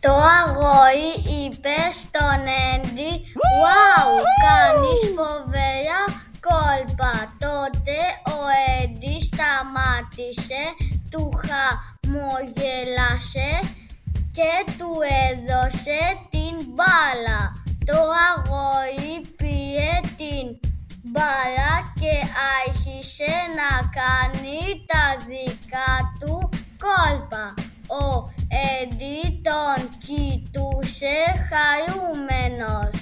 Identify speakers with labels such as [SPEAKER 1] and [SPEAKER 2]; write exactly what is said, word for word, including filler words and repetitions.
[SPEAKER 1] Το αγόρι είπε στον Έντι «Wow, κάνεις φοβερά κόλπα». Τότε ο Έντι σταμάτησε, του χαμογελάσε και του έδωσε την μπάλα. Το αγόρι πήρε την μπάλα και άρχισε να κάνει τα δικά του κόλπα. Ο Έντι τον κοιτούσε χαρούμενος.